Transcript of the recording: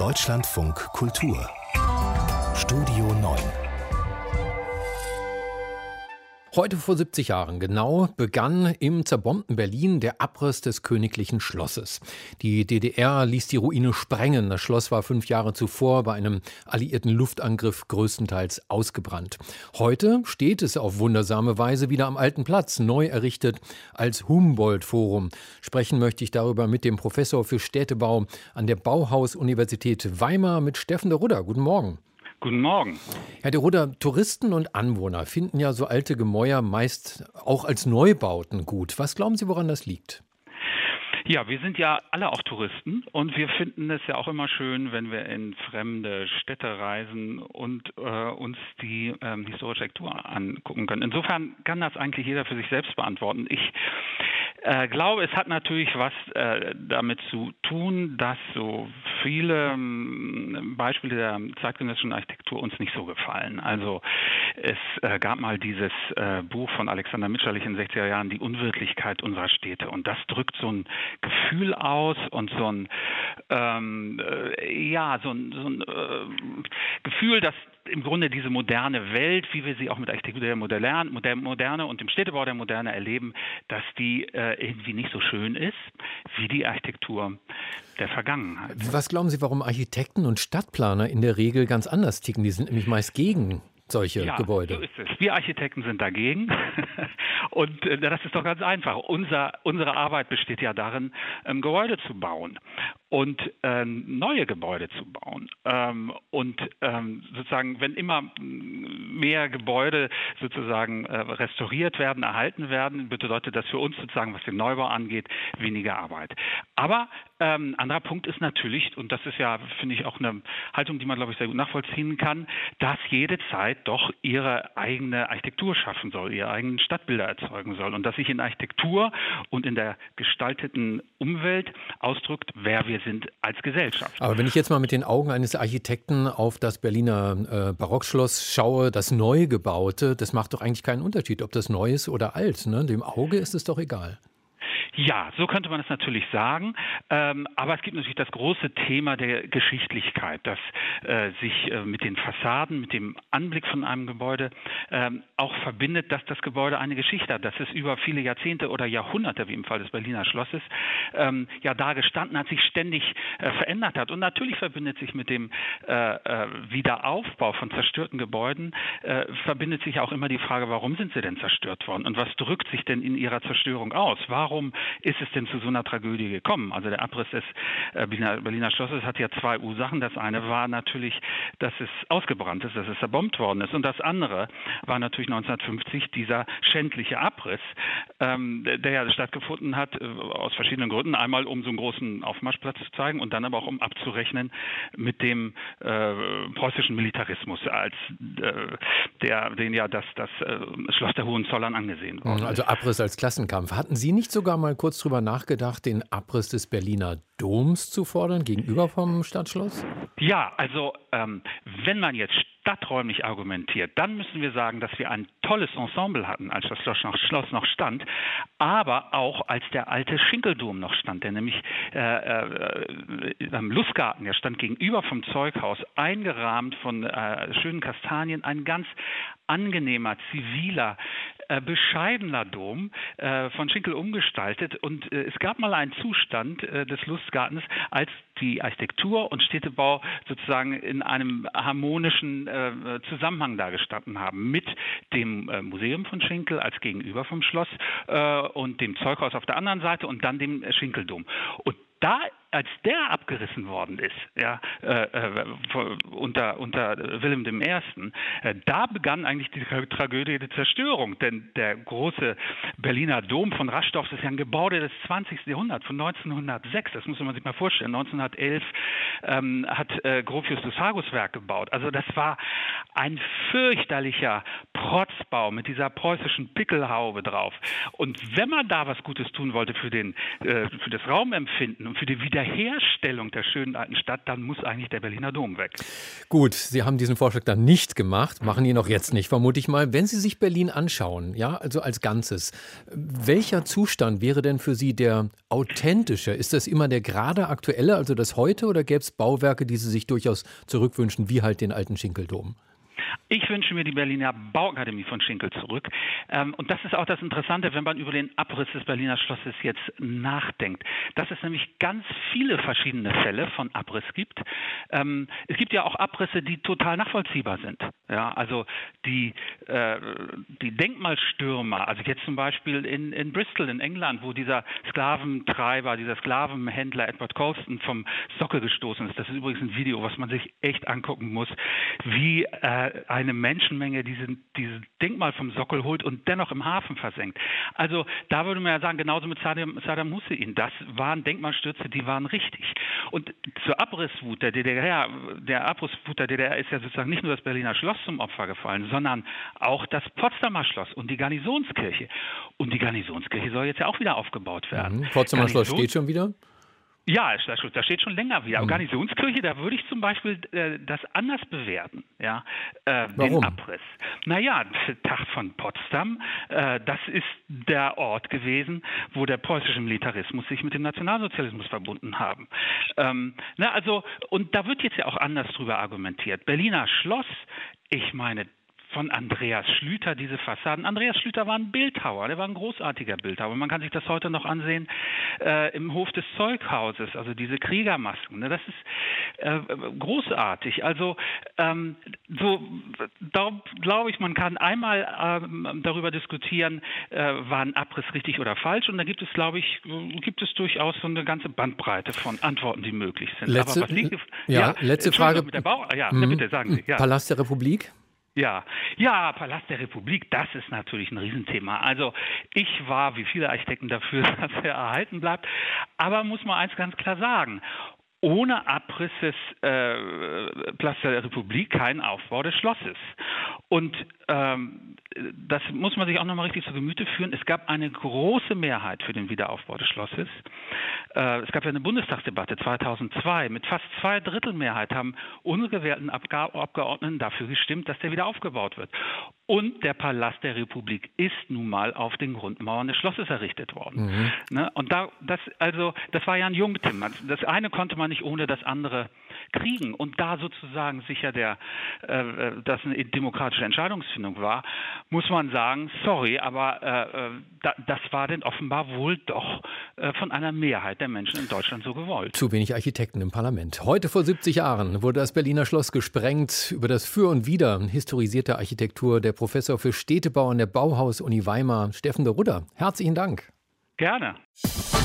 Deutschlandfunk Kultur Studio 9. Heute vor 70 Jahren genau begann im zerbombten Berlin der Abriss des Königlichen Schlosses. Die DDR ließ die Ruine sprengen. Das Schloss war 5 Jahre zuvor bei einem alliierten Luftangriff größtenteils ausgebrannt. Heute steht es auf wundersame Weise wieder am alten Platz, neu errichtet als Humboldt-Forum. Sprechen möchte ich darüber mit dem Professor für Städtebau an der Bauhaus-Universität Weimar, mit Steffen de Rudder. Guten Morgen. Guten Morgen. Herr de Rudder, Touristen und Anwohner finden ja so alte Gemäuer meist auch als Neubauten gut. Was glauben Sie, woran das liegt? Ja, wir sind ja alle auch Touristen und wir finden es ja auch immer schön, wenn wir in fremde Städte reisen und uns die historische Architektur angucken können. Insofern kann das eigentlich jeder für sich selbst beantworten. Ich glaube, es hat natürlich was damit zu tun, dass so viele Beispiele der zeitgenössischen Architektur uns nicht so gefallen. Also es gab mal dieses Buch von Alexander Mitscherlich in den 60er Jahren, Die Unwirklichkeit unserer Städte. Und das drückt so ein Gefühl aus und so ein Gefühl, dass im Grunde diese moderne Welt, wie wir sie auch mit Architektur der Moderne und dem Städtebau der Moderne erleben, dass die irgendwie nicht so schön ist wie die Architektur der Vergangenheit. Was glauben Sie, warum Architekten und Stadtplaner in der Regel ganz anders ticken? Die sind nämlich meist gegen solche Gebäude. So ist es. Wir Architekten sind dagegen und das ist doch ganz einfach. Unsere Arbeit besteht ja darin, Gebäude zu bauen und neue Gebäude zu bauen. Sozusagen, wenn immer mehr Gebäude sozusagen restauriert werden, erhalten werden, bedeutet das für uns sozusagen, was den Neubau angeht, weniger Arbeit. Aber anderer Punkt ist natürlich, und das ist ja, finde ich, auch eine Haltung, die man, glaube ich, sehr gut nachvollziehen kann, dass jede Zeit doch ihre eigene Architektur schaffen soll, ihre eigenen Stadtbilder erzeugen soll und dass sich in Architektur und in der gestalteten Umwelt ausdrückt, wer wir sind als Gesellschaft. Aber wenn ich jetzt mal mit den Augen eines Architekten auf das Berliner Barockschloss schaue, das neu gebaute, das macht doch eigentlich keinen Unterschied, ob das neu ist oder alt, ne? Dem Auge ist es doch egal. Ja, so könnte man es natürlich sagen. Aber es gibt natürlich das große Thema der Geschichtlichkeit, das sich mit den Fassaden, mit dem Anblick von einem Gebäude auch verbindet, dass das Gebäude eine Geschichte hat, dass es über viele Jahrzehnte oder Jahrhunderte, wie im Fall des Berliner Schlosses, da gestanden hat, sich ständig verändert hat. Und natürlich verbindet sich mit dem Wiederaufbau von zerstörten Gebäuden, verbindet sich auch immer die Frage, warum sind sie denn zerstört worden und was drückt sich denn in ihrer Zerstörung aus? Warum ist es denn zu so einer Tragödie gekommen? Also der Abriss des Berliner Schlosses hat ja 2 Ursachen. Das eine war natürlich, dass es ausgebrannt ist, dass es zerbombt worden ist. Und das andere war natürlich 1950 dieser schändliche Abriss, der ja stattgefunden hat, aus verschiedenen Gründen. Einmal, um so einen großen Aufmarschplatz zu zeigen und dann aber auch, um abzurechnen mit dem preußischen Militarismus, als den ja das Schloss der Hohenzollern angesehen worden ist. Also Abriss als Klassenkampf. Hatten Sie nicht sogar mal kurz drüber nachgedacht, den Abriss des Berliner Doms zu fordern, gegenüber vom Stadtschloss? Ja, also wenn man jetzt stadträumlich argumentiert, dann müssen wir sagen, dass wir ein tolles Ensemble hatten, als das Schloss noch stand, aber auch als der alte Schinkeldom noch stand, der nämlich am Lustgarten, der stand gegenüber vom Zeughaus, eingerahmt von schönen Kastanien, ein ganz angenehmer, ziviler, bescheidener Dom, von Schinkel umgestaltet. Und es gab mal einen Zustand des Lustgartens, als die Architektur und Städtebau sozusagen in einem harmonischen Zusammenhang dargestanden haben mit dem Museum von Schinkel als Gegenüber vom Schloss und dem Zeughaus auf der anderen Seite und dann dem Schinkeldom. Und da, als der abgerissen worden ist, unter Wilhelm I., da begann eigentlich die Tragödie der Zerstörung. Denn der große Berliner Dom von Raschdorf ist ja ein Gebäude des 20. Jahrhunderts, von 1906. Das muss man sich mal vorstellen. 1911 hat Gropius das Haguswerk gebaut. Also das war ein fürchterlicher Protzbau mit dieser preußischen Pickelhaube drauf. Und wenn man da was Gutes tun wollte für das Raumempfinden und für die Wiederherstellung der schönen alten Stadt, dann muss eigentlich der Berliner Dom weg. Gut, Sie haben diesen Vorschlag dann nicht gemacht, machen ihn auch jetzt nicht, vermute ich mal. Wenn Sie sich Berlin anschauen, ja, also als Ganzes, welcher Zustand wäre denn für Sie der authentische? Ist das immer der gerade aktuelle, also das heute, oder gäbe es Bauwerke, die Sie sich durchaus zurückwünschen, wie halt den alten Schinkeldom? Ich wünsche mir die Berliner Bauakademie von Schinkel zurück. Und das ist auch das Interessante, wenn man über den Abriss des Berliner Schlosses jetzt nachdenkt, dass es nämlich ganz viele verschiedene Fälle von Abriss gibt. Es gibt ja auch Abrisse, die total nachvollziehbar sind. Ja, also die Denkmalstürmer, also jetzt zum Beispiel in Bristol in England, wo dieser Sklaventreiber, dieser Sklavenhändler Edward Colston vom Sockel gestoßen ist. Das ist übrigens ein Video, was man sich echt angucken muss, wie eine Menschenmenge dieses Denkmal vom Sockel holt und dennoch im Hafen versenkt. Also da würde man ja sagen, genauso mit Saddam Hussein, das waren Denkmalstürze, die waren richtig. Und zur Abrisswut der DDR, ist ja sozusagen nicht nur das Berliner Schloss zum Opfer gefallen, sondern auch das Potsdamer Schloss und die Garnisonskirche. Und die Garnisonskirche soll jetzt ja auch wieder aufgebaut werden. Potsdamer Schloss steht schon wieder? Ja, da steht schon länger wieder. Aber Garnisonskirche, da würde ich zum Beispiel das anders bewerten, ja, den Abriss. Naja, der Tag von Potsdam, das ist der Ort gewesen, wo der preußische Militarismus sich mit dem Nationalsozialismus verbunden haben. Und da wird jetzt ja auch anders drüber argumentiert. Berliner Schloss, ich meine, von Andreas Schlüter, diese Fassaden. Andreas Schlüter war ein Bildhauer, der war ein großartiger Bildhauer. Man kann sich das heute noch ansehen im Hof des Zeughauses, also diese Kriegermasken. Ne? Das ist großartig. Also da glaube ich, man kann einmal darüber diskutieren, war ein Abriss richtig oder falsch. Und da gibt es, glaube ich, durchaus so eine ganze Bandbreite von Antworten, die möglich sind. Letzte Frage. Mit der bitte, sagen Sie. Ja. Palast der Republik? Ja, Palast der Republik, das ist natürlich ein Riesenthema. Also ich war, wie viele Architekten, dafür, dass er erhalten bleibt. Aber muss man eins ganz klar sagen, ohne Abriss des Palast der Republik kein Aufbau des Schlosses. Und das muss man sich auch nochmal richtig zu Gemüte führen. Es gab eine große Mehrheit für den Wiederaufbau des Schlosses. Es gab ja eine Bundestagsdebatte 2002. Mit fast 2/3 Mehrheit haben unsere gewählten Abgeordneten dafür gestimmt, dass der wieder aufgebaut wird. Und der Palast der Republik ist nun mal auf den Grundmauern des Schlosses errichtet worden. Ne? Und das war ja ein Jungthema. Das eine konnte man nicht ohne das andere kriegen. Und da sozusagen sicher dass eine demokratische Entscheidungsfindung war, muss man sagen, sorry, aber das war denn offenbar wohl doch von einer Mehrheit der Menschen in Deutschland so gewollt. Zu wenig Architekten im Parlament. Heute vor 70 Jahren wurde das Berliner Schloss gesprengt. Über das Für und Wider historisierte Architektur der Professor für Städtebau an der Bauhaus-Uni Weimar, Steffen de Rudder. Herzlichen Dank. Gerne.